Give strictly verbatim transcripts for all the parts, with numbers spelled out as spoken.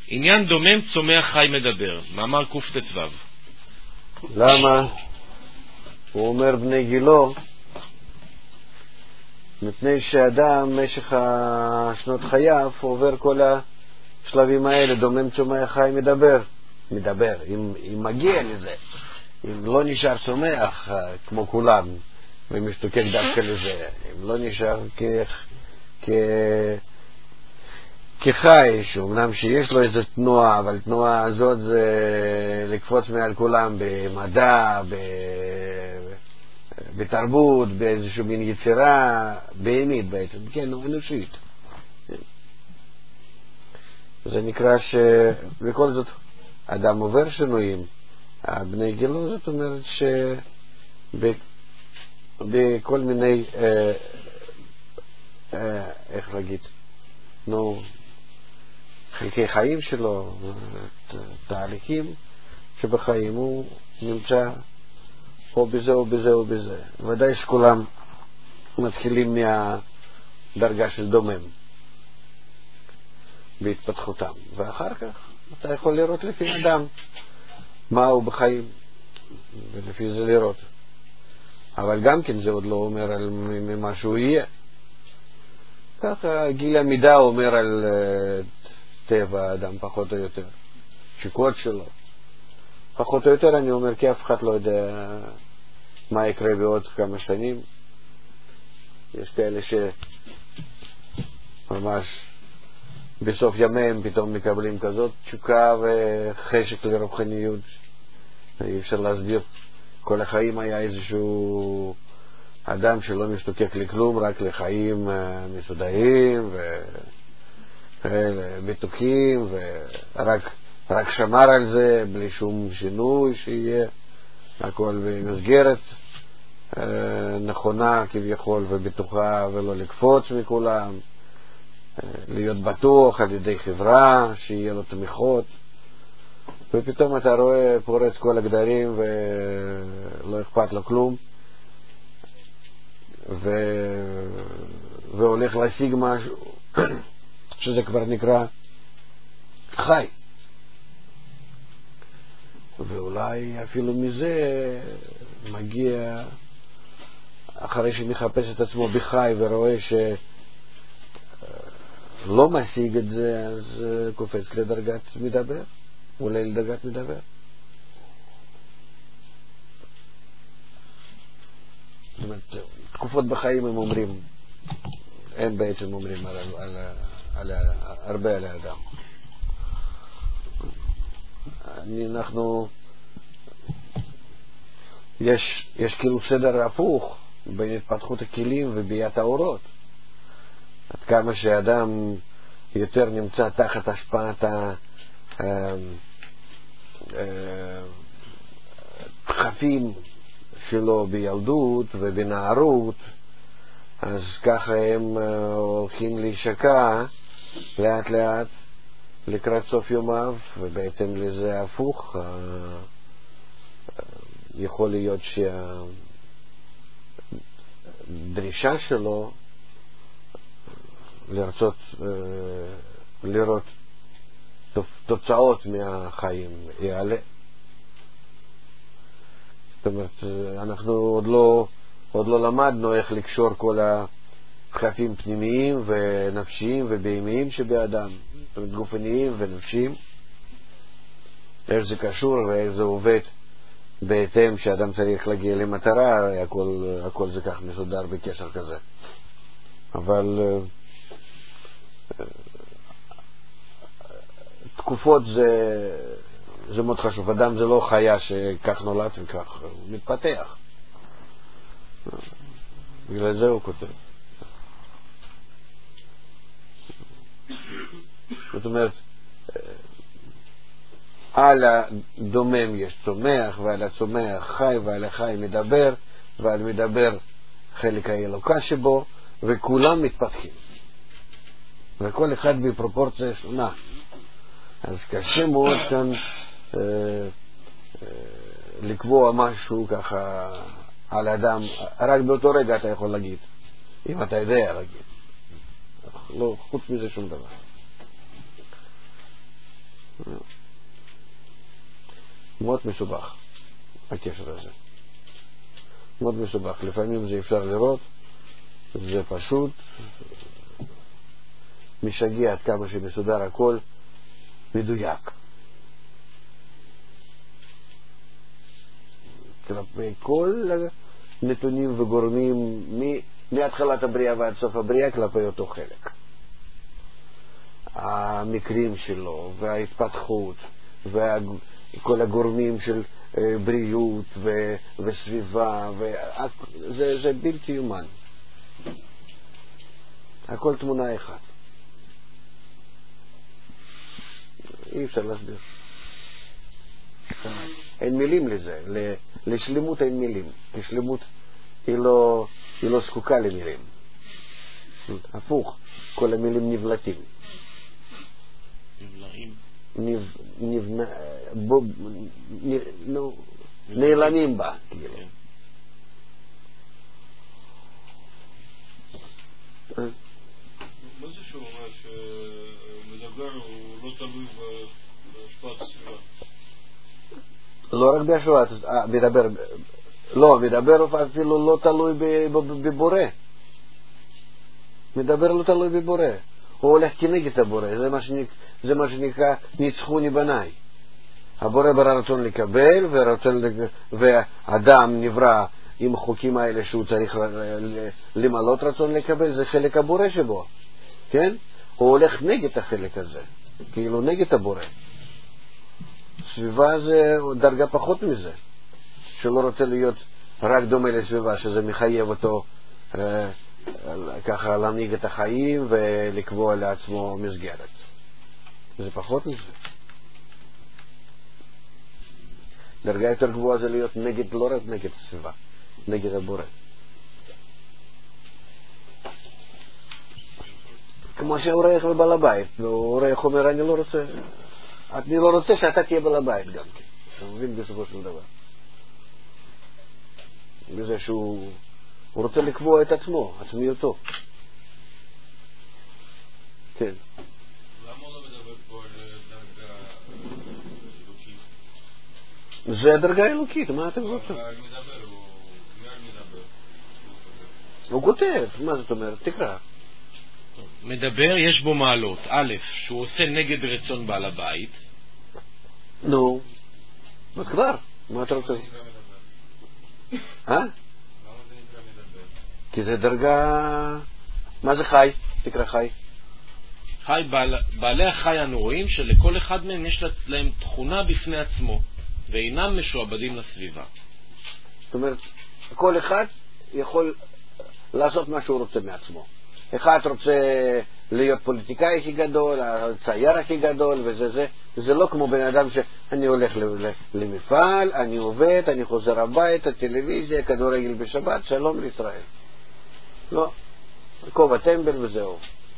עניין דומם צומח חי מדבר. מאמר קט"ו. למה? הוא אומר בני גילו, מפני שאדם במשך השנות חייו עובר כל השלבים האלה, דומם צומח חי מדבר. מדבר, אם, אם מגיע לזה, אם לא נשאר צומח כמו כולם ומשתוקק דווקא לזה, אם לא נשאר כ... כ... כחי, שאומנם שיש לו איזו תנועה, אבל תנועה הזאת זה לקפוץ מעל כולם במדע, ב... בתרבות, באיזשהו מין יצירה בהמית בעצם, כן, אנושית. זה נקרא שבכל זאת אדם עובר שינויים. בני גילו, זאת אומרת שבכל מיני, אה, אה, איך להגיד, נו, חלקי חיים שלו, תהליכים שבחיים הוא נמצא או בזה או בזה או בזה. ודאי שכולם מתחילים מהדרגה של דומם בהתפתחותם, ואחר כך אתה יכול לראות לפי אדם מה הוא בחיים ולפי זה לראות. אבל גם כן זה עוד לא אומר על מה שהוא יהיה. ככה גיל המידה אומר על uh, טבע האדם פחות או יותר, שיקות שלו פחות או יותר. אני אומר כי אף אחד לא יודע מה יקרה בעוד כמה שנים. יש כאלה שממש בסוף ימיהם פתאום מקבלים כזאת תשוקה וחשק לרוחניות, אי אפשר להסביר. כל החיים היה איזשהו אדם שלא משתוקק לכלום, רק לחיים מסודרים ובטוחים, ורק רק שמר על זה בלי שום שינוי, שיהיה הכל במסגרת נכונה כביכול ובטוחה, ולא לקפוץ מכולם, להיות בטוח על ידי חברה שיהיה לו תמיכות. ופתאום אתה רואה פורץ כל הגדרים ולא אכפת לו כלום, ו... והולך להשיג משהו שזה כבר נקרא חי, ואולי אפילו מזה מגיע, אחרי שמחפש את עצמו בחי ורואה שלא משיג את זה, אז קופץ לדרגת מדבר, אולי לדרגת מדבר. זאת אומרת, תקופות בחיים הם אומרים, הם בעצם אומרים על, על, על, על, הרבה על האדם. אנחנו, יש, יש כאילו סדר הפוך בין התפתחות הכלים וביית האורות. עד כמה שאדם יותר נמצא תחת השפעת הדחפים שלו בילדות ובנערות, אז ככה הם הולכים להישקע לאט לאט לקראת סוף יומיו, ובעצם לזה הפוך. יכול להיות שהדרישה שלו לרצות לראות תוצאות מהחיים יעלה. זאת אומרת, אנחנו עוד לא עוד לא למדנו איך לקשור כל הדחפים פנימיים ונפשיים ובהמיים שבאדם, זאת אומרת גופניים ונפשיים, איך זה קשור ואיך זה עובד בהתאם שאדם צריך להגיע למטרה. הכל, הכל זה כך מסודר בקשר כזה. אבל תקופות זה זה מאוד חשוב. אדם זה לא חיה שכך נולד וכך הוא מתפתח. בגלל זה הוא כותב. זאת אומרת, על הדומם יש צומח, ועל הצומח חי, ועל החי מדבר, ועל מדבר חלק האלוקה שבו, וכולם מתפתחים. וכל אחד בפרופורציה שונה. אז קשה מאוד כאן אה, אה, לקבוע משהו ככה על אדם. רק באותו רגע אתה יכול להגיד, אם אתה יודע להגיד. לא, חוץ מזה שום דבר. מאוד מסובך הקשר הזה. מאוד מסובך. לפעמים זה אפשר לראות, זה פשוט משגע עד כמה שמסודר הכל מדויק. כלפי כל נתונים וגורמים מהתחלת הבריאה ועד סוף הבריאה כלפי אותו חלק. המקרים שלו וההתפתחות וכל הגורמים של בריאות וסביבה, זה, זה בלתי יומן. הכל תמונה אחת. אי אפשר להסביר. אין מילים לזה. לשלמות אין מילים. לשלמות היא לא, היא לא זקוקה למילים. הפוך, כל המילים נבלטים. נבלעים. נב, נבנה, בוב, נ, נו, נעלמים בה, כאילו. מה זה שהוא אומר שמדבר הוא לא תלוי בהשפעת הסביבה? לא רק בהשפעת, מדבר, לא, מדבר אפילו לא תלוי בבורא. מדבר לא תלוי בבורא. הוא הולך כנגד הבורא, זה מה שנקרא, זה מה שנקרא ניצחוני בניי. הבורא ברא רצון לקבל, ורצון, והאדם נברא עם החוקים האלה שהוא צריך למלות רצון לקבל, זה חלק הבורא שבו, כן? הוא הולך נגד החלק הזה, כאילו נגד הבורא. סביבה זה דרגה פחות מזה, שלא רוצה להיות רק דומה לסביבה, שזה מחייב אותו אה, ככה להנהיג את החיים ולקבוע לעצמו מסגרת. זה פחות מזה. דרגה יותר גבוהה זה להיות נגד, לא רק נגד הסביבה, נגד הבורא. כמו שהאורח ובעל הבית, והאורח אומר אני לא רוצה, אני לא רוצה שאתה תהיה בעל הבית גם כן. אתה מבין בסופו של דבר. בזה שהוא הוא רוצה לקבוע את עצמו, עצמיותו. כן. למה הוא לא מדבר פה על דרגה אלוקית? זה הדרגה האלוקית, מה אתם רוצים? הוא מדבר, הוא מדבר. הוא כותב, מה זאת אומרת? תקרא. מדבר, יש בו מעלות. א', שהוא עושה נגד רצון בעל הבית. נו, אז כבר, מה אתה רוצה? אה? כי זה דרגה... מה זה חי? תקרא חי. חי, בעל, בעלי החי אנו רואים שלכל אחד מהם יש להם תכונה בפני עצמו, ואינם משועבדים לסביבה. זאת אומרת, כל אחד יכול לעשות מה שהוא רוצה מעצמו. אחד רוצה להיות פוליטיקאי הכי גדול, הצייר הכי גדול, וזה זה. זה לא כמו בן אדם שאני הולך למפעל, אני עובד, אני חוזר הביתה, טלוויזיה, כדורגל בשבת, שלום לישראל. לא, כובע טמבל וזהו.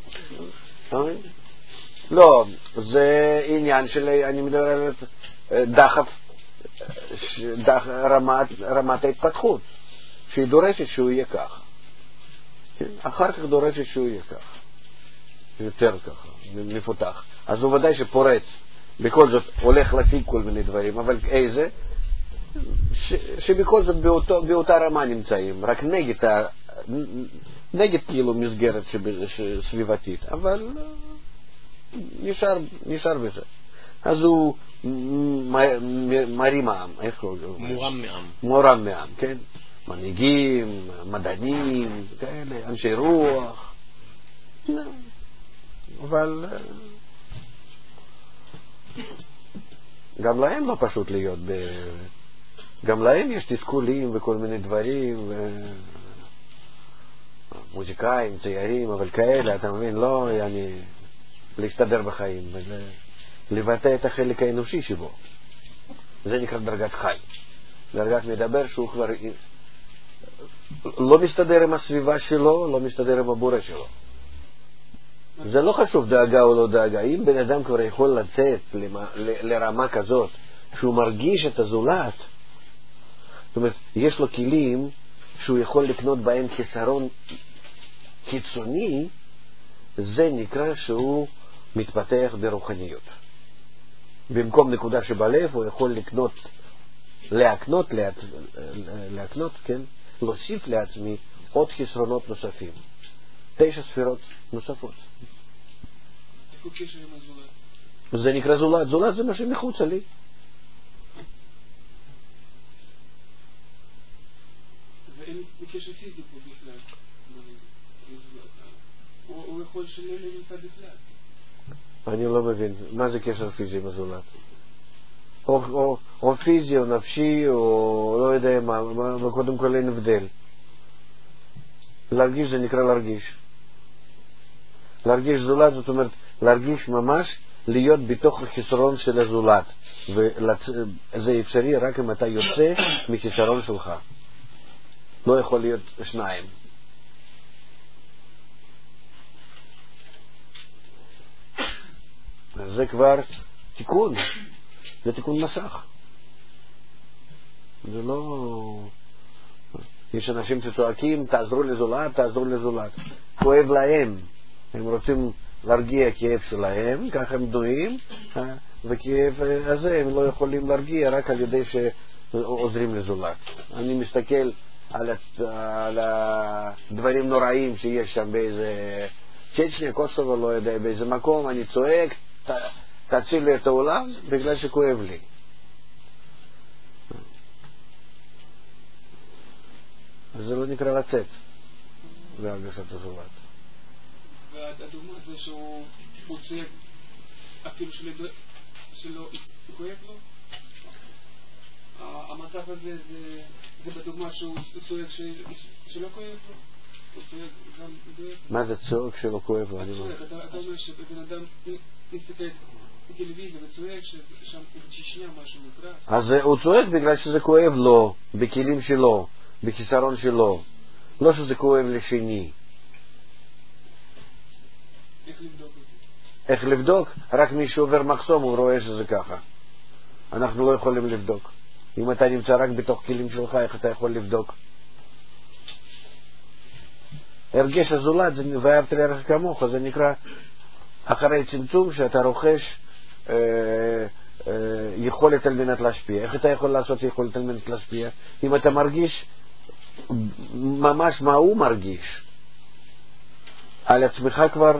לא, זה עניין של, אני מדבר על דחף, דח, רמת, רמת ההתפתחות, שהיא דורשת שהוא יהיה כך. אחר כך דורשת שהוא יהיה כך. יותר ככה, מפותח. אז הוא ודאי שפורץ, בכל זאת הולך להשיג כל מיני דברים, אבל איזה? ש, שבכל זאת באותו, באותה רמה נמצאים, רק נגד, ה, נגד כאילו מסגרת סביבתית, אבל נשאר, נשאר בזה. אז הוא מרים העם, איך קוראים לו? מורם מעם. מורם מעם, כן? מנהיגים, מדענים, כאלה, אנשי רוח. אבל גם להם לא פשוט להיות ב... גם להם יש תסכולים וכל מיני דברים מוזיקאים, ציירים, אבל כאלה, אתה מבין, לא אני להסתדר בחיים, לבטא את החלק האנושי שבו. זה נקרא דרגת חי. דרגת מדבר שהוא כבר לא מסתדר עם הסביבה שלו, לא מסתדר עם הבורא שלו. זה לא חשוב דאגה או לא דאגה. אם בן אדם כבר יכול לצאת לרמה כזאת שהוא מרגיש את הזולת, זאת אומרת, יש לו כלים שהוא יכול לקנות בהם חיסרון קיצוני, זה נקרא שהוא מתפתח ברוחניות. במקום נקודה שבלב הוא יכול לקנות, להקנות, להק... להקנות, כן? להוסיף לעצמי עוד חסרונות נוספים. תשע ספירות נוספות. איפה קשר עם הזולת? זה נקרא זולת. זולת זה מה שמחוצה לי. ואין קשר פיזי פה בכלל. הוא יכול שלא נמצא בכלל. אני לא מבין. מה זה קשר פיזי עם הזולת? או, או, או פיזי, או נפשי, או לא יודע מה, מה, קודם כל אין הבדל. להרגיש זה נקרא להרגיש. להרגיש זולת זאת אומרת להרגיש ממש להיות בתוך החיסרון של הזולת, וזה אפשרי רק אם אתה יוצא מחיסרון שלך. לא יכול להיות שניים. אז זה כבר תיקון, זה תיקון מסך. זה לא... יש אנשים שצועקים תעזרו לזולת, תעזרו לזולת, כואב להם, הם רוצים להרגיע כאב שלהם, ככה הם דועים, וכאב הזה הם לא יכולים להרגיע רק על ידי שעוזרים לזולת. אני מסתכל על, על הדברים נוראים שיש שם באיזה צ'צ'ניה, קוסובו, לא יודע, באיזה מקום, אני צועק ת, תציל לי את העולם בגלל שכואב לי. אז זה לא נקרא לצאת להרגשת הזולת. והדוגמה זה שהוא צועק אפילו שלא כואב לו, המצב הזה זה בדוגמה שהוא צועק שלא כואב לו, הוא צועק גם כואב. מה זה צועק שלא כואב לו? אתה אומר שבן אדם מסתכל בטלוויזיה וצועק ששם בצ'צ'ניה משהו נקרא, אז הוא צועק בגלל שזה כואב לו, בכלים שלו, בכיסרון שלו, לא שזה כואב לשני. איך לבדוק את זה? איך לבדוק? רק מי שעובר מחסום הוא רואה שזה ככה. אנחנו לא יכולים לבדוק. אם אתה נמצא רק בתוך כלים שלך, איך אתה יכול לבדוק? הרגש הזולת ואהבת לרעך כמוך, זה נקרא אחרי צמצום שאתה רוכש אה, אה, יכולת על מנת להשפיע. איך אתה יכול לעשות יכולת על מנת להשפיע? אם אתה מרגיש ממש מה הוא מרגיש על עצמך כבר,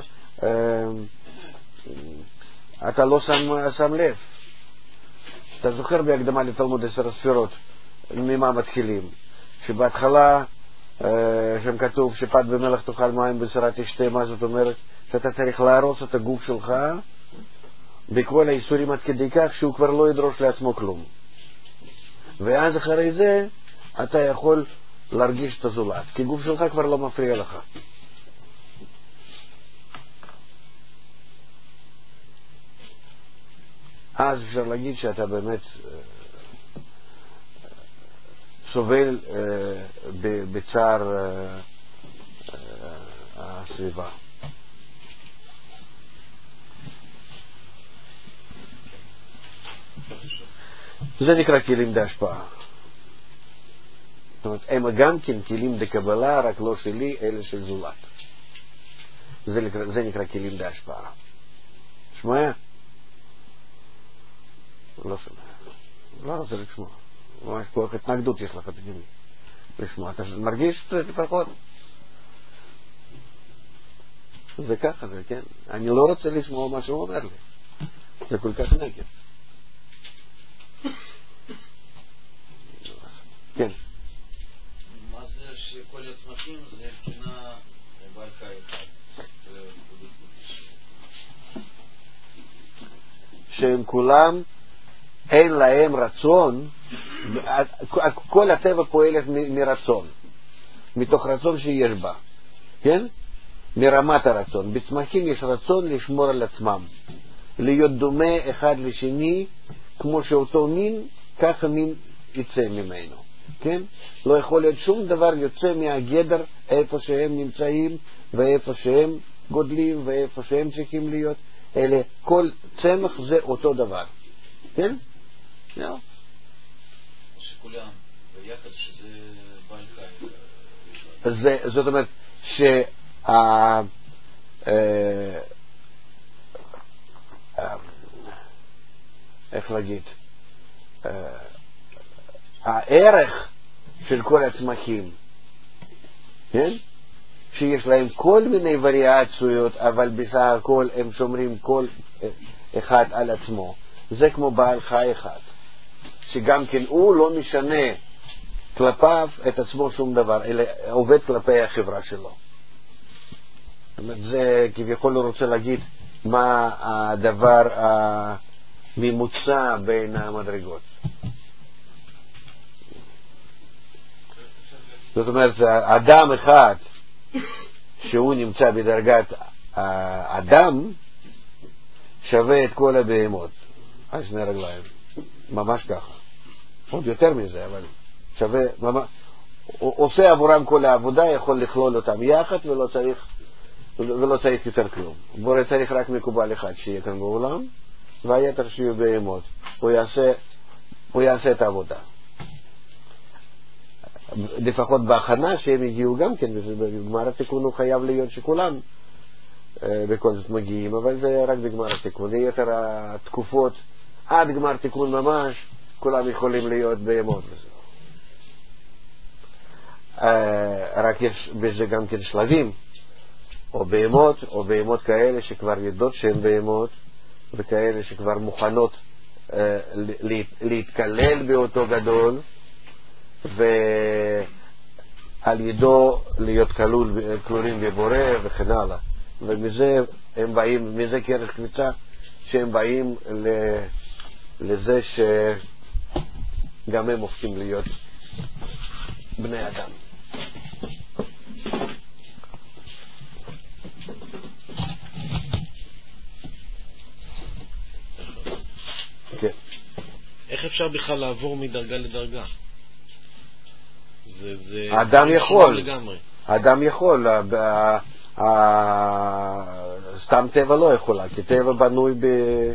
אתה לא שם, שם לב. אתה זוכר בהקדמה לתלמוד עשר הספירות ממה מתחילים, שבהתחלה שם כתוב שפת במלח תאכל מים בסירה תשתה, מה זאת אומרת? שאתה צריך להרוס את הגוף שלך בכל האיסורים עד כדי כך שהוא כבר לא ידרוש לעצמו כלום, ואז אחרי זה אתה יכול להרגיש את הזולת, כי גוף שלך כבר לא מפריע לך. אז אפשר להגיד שאתה באמת סובל בצער הסביבה. זה נקרא כלים בהשפעה. זאת אומרת, הם גם כן כלים דקבלה, רק לא שלי, אלא של זולת. זה נקרא, זה נקרא כלים בהשפעה. שמוע? לא שומע. לא רוצה לשמוע. ממש כוח התנגדות יש לך, תגידי. לשמוע. אתה מרגיש לפחות? זה ככה, זה כן. אני לא רוצה לשמוע מה שהוא אומר לי. זה כל כך נגד. כן. מה זה שכל הצמחים זה מבחינה בעל חי אחד? שהם כולם אין להם רצון, כל הטבע פועלת מרצון, מתוך רצון שיש בה, כן? מרמת הרצון. בצמחים יש רצון לשמור על עצמם, להיות דומה אחד לשני, כמו שאותו מין, ככה מין יצא ממנו, כן? לא יכול להיות שום דבר יוצא מהגדר איפה שהם נמצאים, ואיפה שהם גודלים, ואיפה שהם צריכים להיות, אלא כל צמח זה אותו דבר, כן? לא. שכולם ביחד שזה בעל חי. זה, זאת אומרת שה... איך להגיד, הערך של כל הצמחים, כן? שיש להם כל מיני וריאציות, אבל בסך הכל הם שומרים כל אחד על עצמו. זה כמו בעל חי אחד, שגם כן הוא לא משנה כלפיו את עצמו שום דבר, אלא עובד כלפי החברה שלו. זאת אומרת, זה כביכול לא רוצה להגיד מה הדבר הממוצע בין המדרגות. זאת אומרת, אדם אחד שהוא נמצא בדרגת האדם שווה את כל הבהמות על שני רגליים, ממש ככה, עוד יותר מזה, אבל שווה, ממש, עושה עבורם כל העבודה, יכול לכלול אותם יחד ולא צריך ולא צריך יותר כלום. בורא צריך רק מקובל אחד שיהיה כאן בעולם, והיתר שיהיו בהמות. הוא יעשה, הוא יעשה את העבודה. לפחות בהכנה שהם הגיעו גם כן, בגמר התיקון הוא חייב להיות שכולם בכל זאת מגיעים, אבל זה רק בגמר התיקון. יתר התקופות עד גמר תיקון ממש, כולם יכולים להיות בהמות. רק יש בזה גם כן שלבים, או בהמות, או בהמות כאלה שכבר יודעות שהן בהמות, וכאלה שכבר מוכנות אה, להתקלל באותו גדול, ועל ידו להיות כלול, כלולים בבורא וכן הלאה. ומזה הם באים, מזה כרך קביצה, שהם באים ל, לזה שגם הם הופכים להיות בני אדם. כן. איך אפשר בכלל לעבור מדרגה לדרגה? זה, זה אדם יכול, לגמרי. אדם יכול, סתם טבע לא יכולה, כי טבע בנוי ב...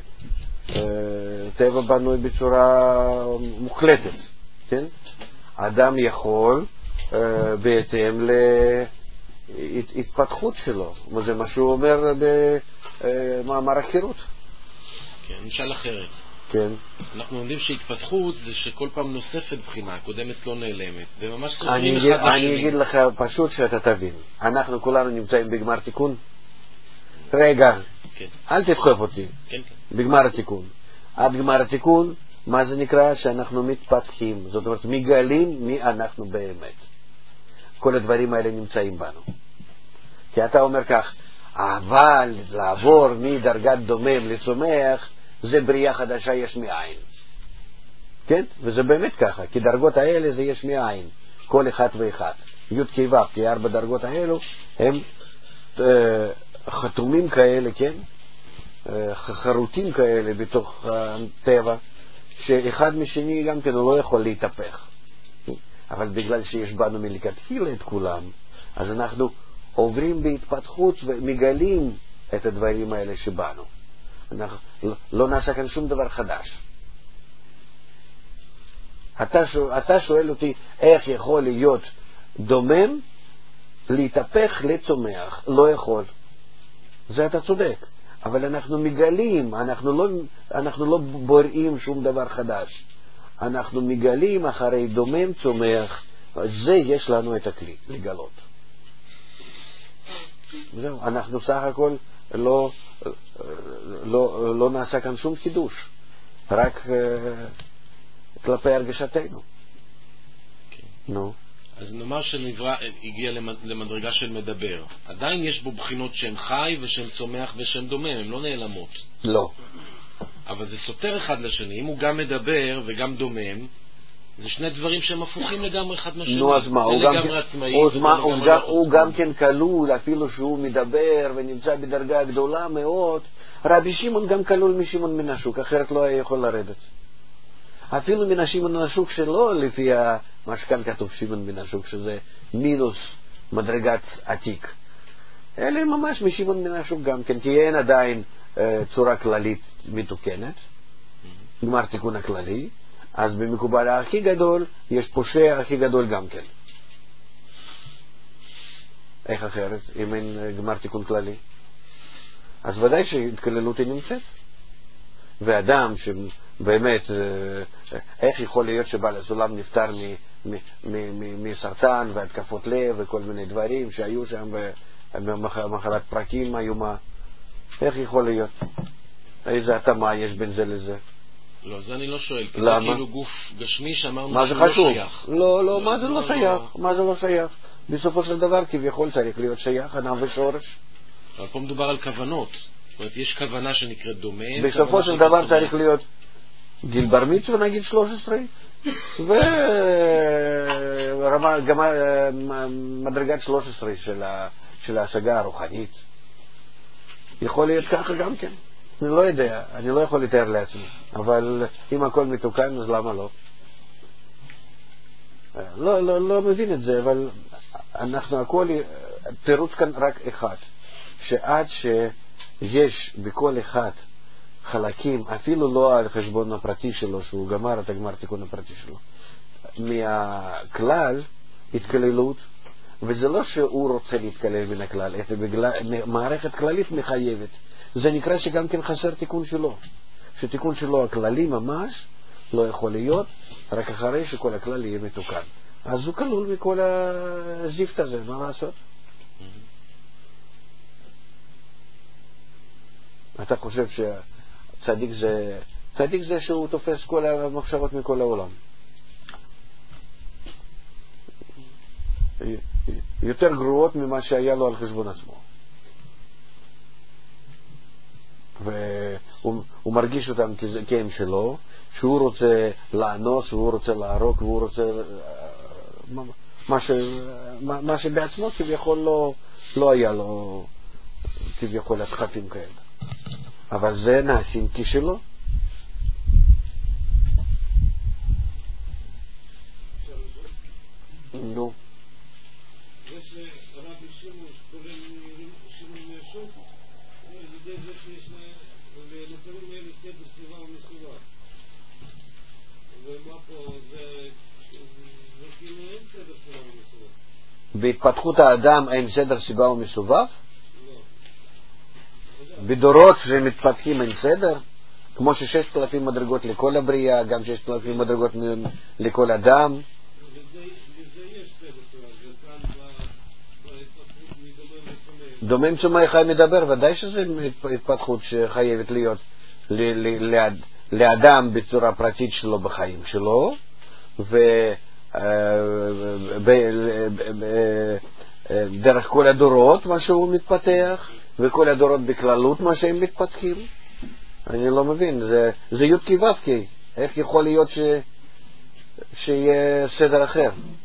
טבע בנוי בצורה מוחלטת, כן? אדם יכול בהתאם להתפתחות שלו, וזה מה שהוא אומר במאמר החירות. כן, נשאל אחרת. כן. אנחנו יודעים שהתפתחות זה שכל פעם נוספת בחינה, הקודמת לא נעלמת, וממש סופרים אני אחד אגיד, לשני. אני אגיד לך פשוט שאתה תבין. אנחנו כולנו נמצאים בגמר תיקון. רגע, כן. אל תדחוף אותי. כן, כן. בגמר התיקון. עד גמר התיקון, מה זה נקרא? שאנחנו מתפתחים. זאת אומרת, מגלים מי אנחנו באמת. כל הדברים האלה נמצאים בנו. כי אתה אומר כך, אבל לעבור מדרגת דומם לצומח, זה בריאה חדשה יש מאין. כן? וזה באמת ככה, כי דרגות האלה זה יש מאין. כל אחד ואחד. י' כ' ו', כי ארבע דרגות האלו הם אה, חתומים כאלה, כן? אה, חרוטים כאלה בתוך הטבע, שאחד משני גם כן הוא לא יכול להתהפך. אבל בגלל שיש בנו מלכתחילה את כולם, אז אנחנו עוברים בהתפתחות ומגלים את הדברים האלה שבנו. אנחנו לא נעשה כאן שום דבר חדש. אתה שואל, אתה שואל אותי איך יכול להיות דומם להתהפך לצומח. לא יכול. זה אתה צודק. אבל אנחנו מגלים, אנחנו לא, אנחנו לא בוראים שום דבר חדש. אנחנו מגלים אחרי דומם צומח. זה יש לנו את הכלי לגלות. זהו, אנחנו סך הכל לא, לא, לא נעשה כאן שום חידוש, רק uh, כלפי הרגשתנו. כן. נו. אז נאמר שנברא הגיע למדרגה של מדבר. עדיין יש בו בחינות שהן חי ושהן צומח ושהן דומם, הן לא נעלמות. לא. אבל זה סותר אחד לשני. אם הוא גם מדבר וגם דומם, זה שני דברים שהם הפוכים לגמרי אחד מהשני. נו, אז מה, הוא גם, עצמאי, הוא, מה, הוא, לגמרי גם, לא הוא גם כן כלול, אפילו שהוא מדבר ונמצא בדרגה גדולה מאוד. רבי שמעון גם כלול משמעון מן השוק, אחרת לא היה יכול לרדת. אפילו מן השמעון מן השוק שלו, לפי מה שכאן כתוב שמעון מן השוק, שזה מינוס מדרגת עתיק. אלה ממש משמעון מן השוק גם כן, כי אין עדיין אה, צורה כללית מתוקנת, גמר תיקון הכללי. אז במקובל הכי גדול יש פושע הכי גדול גם כן. איך אחרת אם אין גמר תיקון כללי? אז ודאי שהתכללות היא נמצאת. ואדם באמת, איך יכול להיות שבעל הסולם נפטר מסרטן והתקפות לב וכל מיני דברים שהיו שם ומחלת פרקים איומה? איך יכול להיות? איזה התאמה יש בין זה לזה? לא, זה אני לא שואל. למה? זה כאילו גוף גשמי שאמרנו מה זה שהוא חשוב? לא שייך. לא, לא, מה זה לא, לא שייך? מה זה לא שייך? בסופו של דבר כביכול צריך להיות שייך, ענב ושורש. אבל פה מדובר על כוונות. זאת אומרת, יש כוונה שנקראת דומה. בסופו של דבר צריך להיות גיל בר מצווה נגיד שלוש עשרה, ומדרגת שלוש עשרה של ההשגה הרוחנית. יכול להיות ככה גם כן. אני לא יודע, אני לא יכול לתאר לעצמי, אבל אם הכל מתוקן אז למה לא? לא, לא, לא מבין את זה, אבל אנחנו הכל, תירוץ כאן רק אחד, שעד שיש בכל אחד חלקים, אפילו לא על חשבון הפרטי שלו, שהוא גמר את הגמר תיקון הפרטי שלו, מהכלל התכללות, וזה לא שהוא רוצה להתכלל מן הכלל, זה בגלל, מערכת כללית מחייבת. זה נקרא שגם כן חסר תיקון שלו, שתיקון שלו הכללי ממש לא יכול להיות רק אחרי שכל הכלל יהיה מתוקן. אז הוא כלול מכל הזיפט הזה, מה לעשות? אתה חושב שצדיק זה, צדיק זה שהוא תופס כל המחשבות מכל העולם. יותר גרועות ממה שהיה לו על חשבון עצמו. והוא מרגיש אותם כהם שלו, שהוא רוצה לאנוס, והוא רוצה להרוג, והוא רוצה מה, ש, מה, מה שבעצמו כביכול לא, לא היה לו כביכול הדחפים כאלה. אבל זה נעשים כשלו. נו. יש רבי שמעון שקוראים שמעון מהשוק, זה זה שיש לנוצרים האלה סדר סביבה ומסביבה. ומה פה זה כאילו אין סדר סביבה ומסביבה. בהתפתחות האדם אין סדר סיבה ומסובב? לא. בדורות שמתפתחים אין סדר? כמו שששת אלפים מדרגות לכל הבריאה, גם ששת אלפים מדרגות לכל אדם. דומם צומא חי מדבר, ודאי שזה התפתחות שחייבת להיות לאדם בצורה פרטית שלו בחיים שלו, ודרך כל הדורות מה שהוא מתפתח, וכל הדורות בכללות מה שהם מתפתחים. אני לא מבין, זה, זה י' כי ו' כי, איך יכול להיות ש, שיהיה סדר אחר?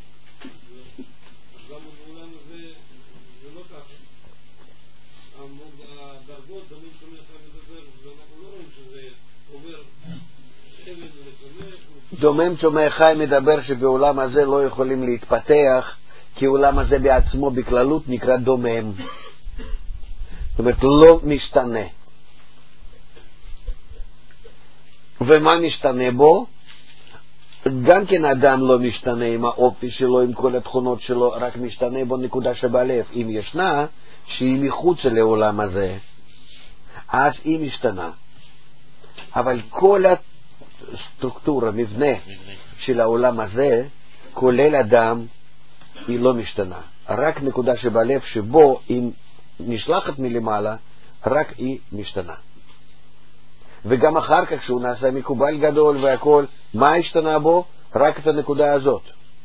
דומם צומא חי מדבר שבעולם הזה לא יכולים להתפתח, כי העולם הזה בעצמו בכללות נקרא דומם. זאת אומרת, לא משתנה. ומה משתנה בו? גם כן אדם לא משתנה עם האופי שלו, עם כל התכונות שלו, רק משתנה בו נקודה שבלב. אם ישנה, שהיא מחוץ לעולם הזה, אז היא משתנה. אבל כל הסטרוקטורה, מבנה של העולם הזה, כולל אדם, היא לא משתנה. רק נקודה שבלב שבו היא נשלחת מלמעלה, רק היא משתנה. וגם אחר כך שהוא נעשה מקובל גדול והכל, מה השתנה בו? רק את הנקודה הזאת.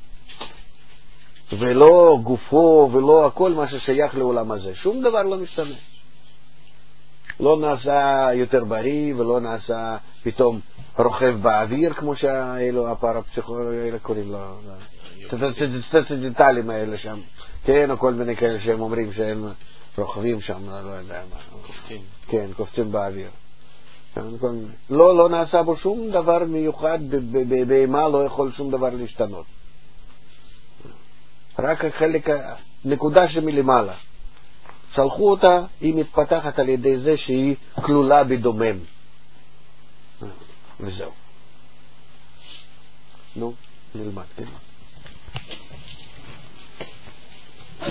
ולא גופו ולא הכל מה ששייך לעולם הזה. שום דבר לא משתנה. לא נעשה יותר בריא ולא נעשה פתאום רוכב באוויר כמו שהאלו הפרפסיכולוגים קוראים לו. סטטטטלים האלה שם. כן, או כל מיני כאלה שהם אומרים שהם רוכבים שם, לא יודע מה. קופצים. כן, קופצים באוויר. לא, לא נעשה בו שום דבר מיוחד, בהמה לא יכול שום דבר להשתנות. רק החלק, נקודה שמלמעלה. צלחו אותה, היא מתפתחת על ידי זה שהיא כלולה בדומם. וזהו. נו, נלמד, כן.